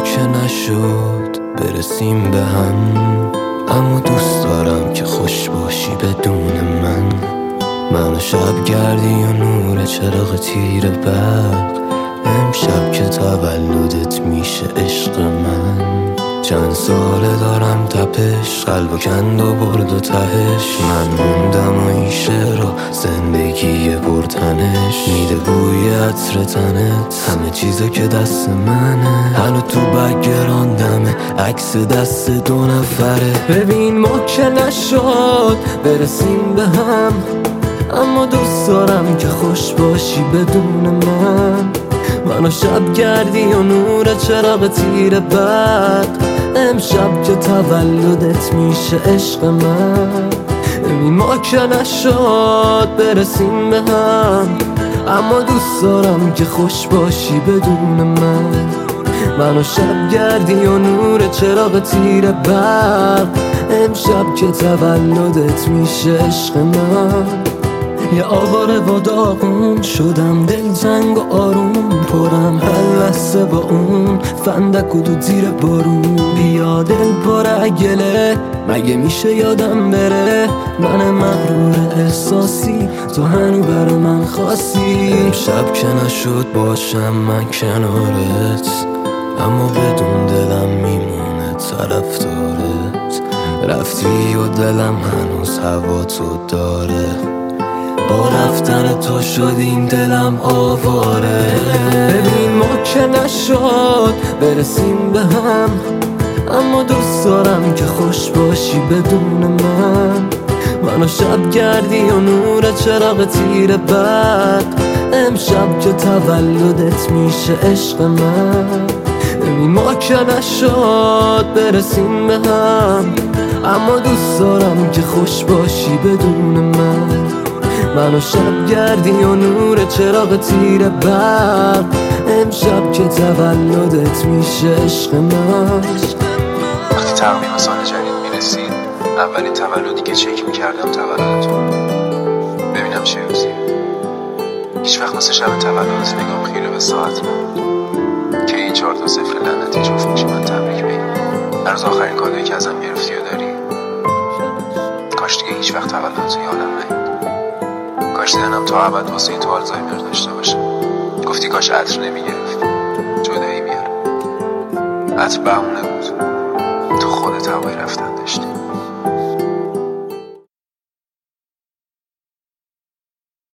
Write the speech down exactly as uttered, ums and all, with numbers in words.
که نشد برسیم به هم، اما دوست دارم که خوش باشی بدون من. منو شب گردی و نور چراغ تیر برق، امشب که تولدت میشه عشق من. چند ساله دارم تپش، قلبو کند و برد و تهش. من موندم و این شعرها زندگی پرتنش، میده بوی عطر تنت همه چیزا که دست منه. هنو تو بگران دمه عکس دست دو نفره. ببین ما که نشد برسیم به هم، اما دوست دارم که خوش باشی بدون من. منو شب گردی و نور چراغ تیر برق، امشب که تولدت میشه عشق من. ببین ما که نشد برسیم به هم، اما دوست دارم که خوش باشی بدون من. منو شب گردی و نور چراغ تیر برق، امشب که تولدت میشه عشق من. یه آواره و داغون شدم، دل جنگ و آروم پرم هر لحظه با اون فندک و دود زیر بارون. بیا دل پاره گله، مگه میشه یادم بره؟ من مغرور احساسی، تو هنو برا من خاصی. شب که نشد باشم من کنارت، اما بدون دلم میمونه طرفدارت. رفتی و دلم هنوز هوا تو داره، با رفتن تو شد این دلم آواره. ببین ما که نشد برسیم به هم، اما دوست دارم که خوش باشی بدون من. منو شب گردی و نور چراغ تیر برق، امشب که تولدت میشه عشق من. ببین ما که نشد برسیم به هم، اما دوست دارم که خوش باشی بدون من. منو شب گردی و نور چراغ تیر برق، امشب که تولدت میشه عشق من. وقتی تقویم سال جدید میرسید، اولین تولدی که چک میکردم تولدتون، ببینم چه روزیه. هیچ وقت واسه شب تولدت نگام خیره به ساعت من که این چهار تا صفر لعنتی جفت میشه من تبریک بگم. هر روز آخرین کادویی که ازم گرفتی و داری، کاش دیگه هیچ وقت تولدتو یادم نیاد. کاش دیدنم تا ابد واسه تو آلزایمر داشته باشه. گفتی کاش عطر نمیگرفتی، جدایی میاره. عطر بهونه بود، تو خودت هوای رفتن داشتی.